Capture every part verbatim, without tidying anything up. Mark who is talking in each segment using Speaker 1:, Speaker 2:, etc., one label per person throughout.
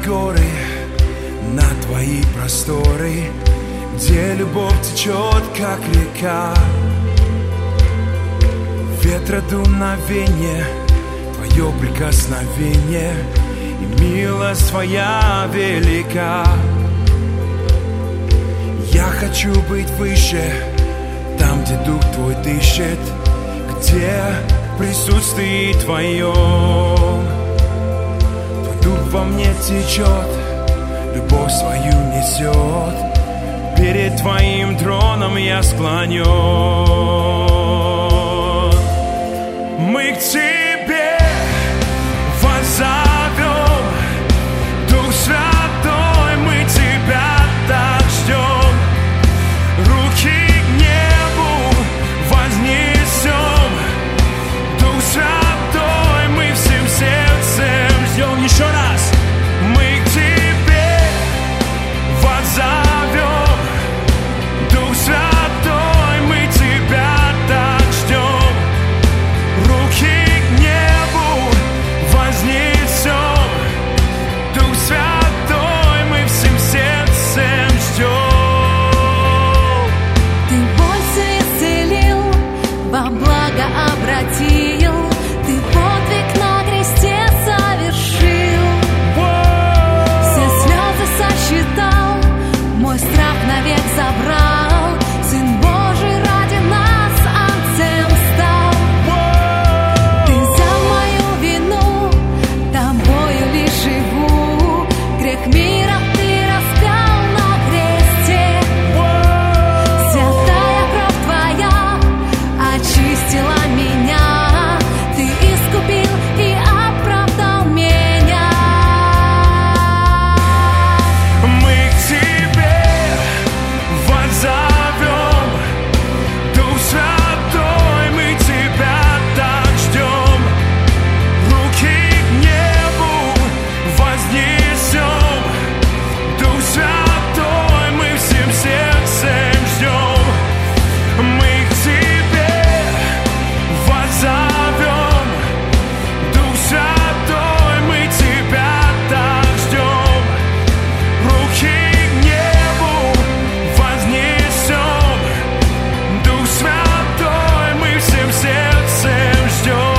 Speaker 1: горы, на твои просторы, где любовь течет, как река. Ветра дуновение, твое прикосновение, и милость твоя велика. Я хочу быть выше, там, где дух твой дышит, где присутствие твое. Твой дух во мне течет, любовь свою несет, перед твоим троном я склонен. Мы к тебе воззовем, Дух Святой, мы тебя так ждем. Руки к небу вознесем, Дух Святой, мы всем сердцем ждем. Еще раз. Мы к тебе воззовем, Дух Святой, мы тебя так ждем. Руки к небу вознесем, Дух Святой, мы всем сердцем ждем.
Speaker 2: Ты боль исцелил, во благо обратил, ты подвиг на кресте совершил. Все слезы сосчитал, мой страх навек забрал. Сын Божий ради нас отцем стал. Ты взял мою вину, тобою лишь живу. Грех мира ты распял на кресте. Святая кровь твоя очистила меня. Ты искупил и оправдал меня.
Speaker 1: Мы к тебе воззовем, Дух Святой, мы тебя так ждем. Руки к небу вознесем, Дух Святой, мы всем сердцем ждем. Мы к тебе воззовем, Дух Святой, мы тебя так ждем. Руки к небу вознесем, Дух Святой, мы всем сердцем ждем.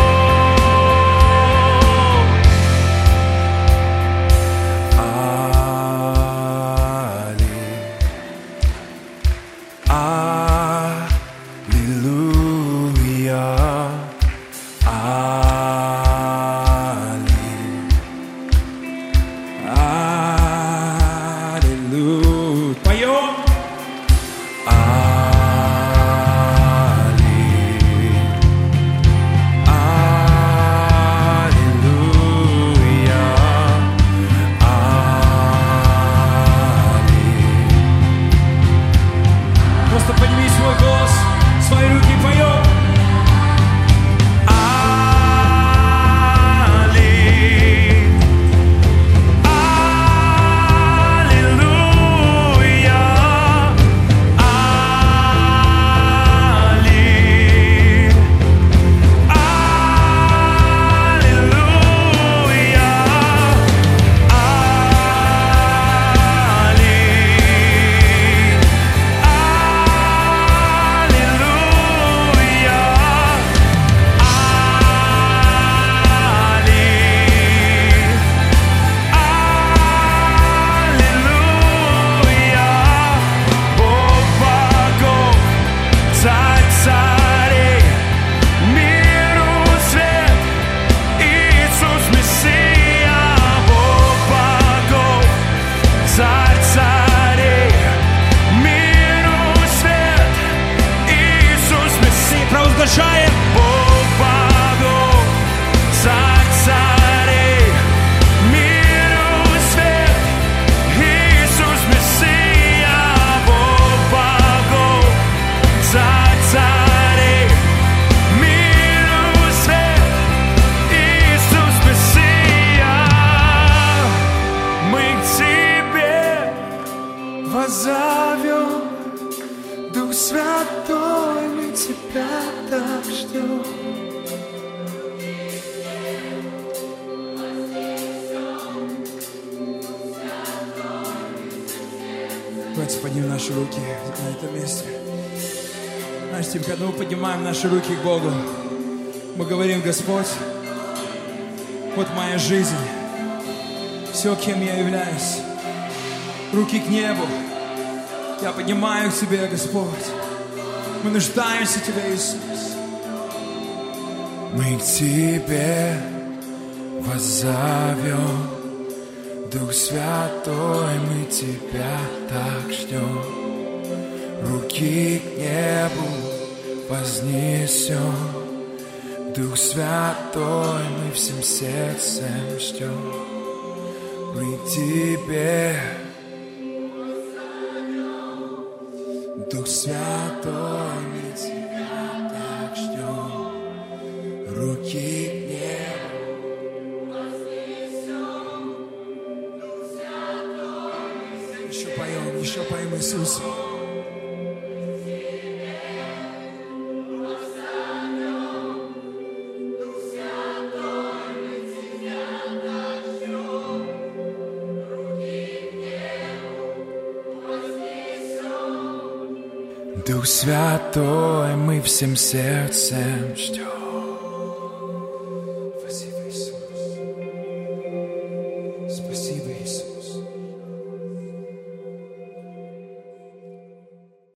Speaker 1: Аллилуйя, аллилуйя. Поем. Просто подними свой голос, свои руки, поем. Провозглашаем Бог богов, царь царей, миру свет, Иисус Мессия. Бог богов, царь царей, миру свет, Иисус Мессия. Мы к тебе воззовем, Дух Святой, мы тебя так ждем. Давайте поднимем наши руки на этом месте. Знаешь, Тим, когда мы поднимаем наши руки к Богу, мы говорим: Господь, вот моя жизнь, все, кем я являюсь, руки к небу, я поднимаю к Тебе, Господь. Мы нуждаемся в Тебе, Иисус. Мы к Тебе воззовем, Дух Святой, мы Тебя так ждем. Руки к небу вознесем, Дух Святой, мы всем сердцем ждем. Мы к Тебе, Дух Святой, мы Тебя так ждем. Руки к небу вознесем, Дух Святой. Еще поем, еще поем, Иисус. Дух Святой, мы всем сердцем ждем.